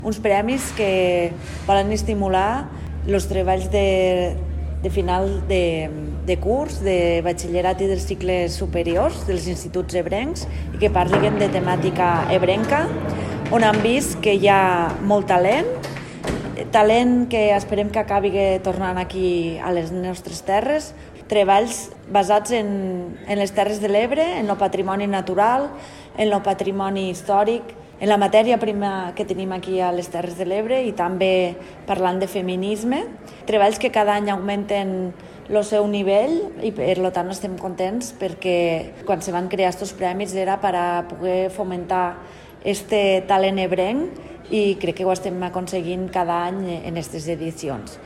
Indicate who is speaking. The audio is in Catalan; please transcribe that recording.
Speaker 1: Uns premis que volen estimular els treballs de final de curs, de batxillerat i dels cicles superiors dels instituts ebrencs i que parlin de temàtica ebrenca, on han vist que hi ha molt talent que esperem que acabi tornant aquí a les nostres terres, treballs basats en les Terres de l'Ebre, en el patrimoni natural, en el patrimoni històric, en la matèria prima que tenim aquí a les Terres de l'Ebre i també parlant de feminisme. Treballs que cada any augmenten el seu nivell i per tant estem contents perquè quan se van crear aquests premis era per a poder fomentar este talent ebrenc i crec que ho estem aconseguint cada any en aquestes edicions.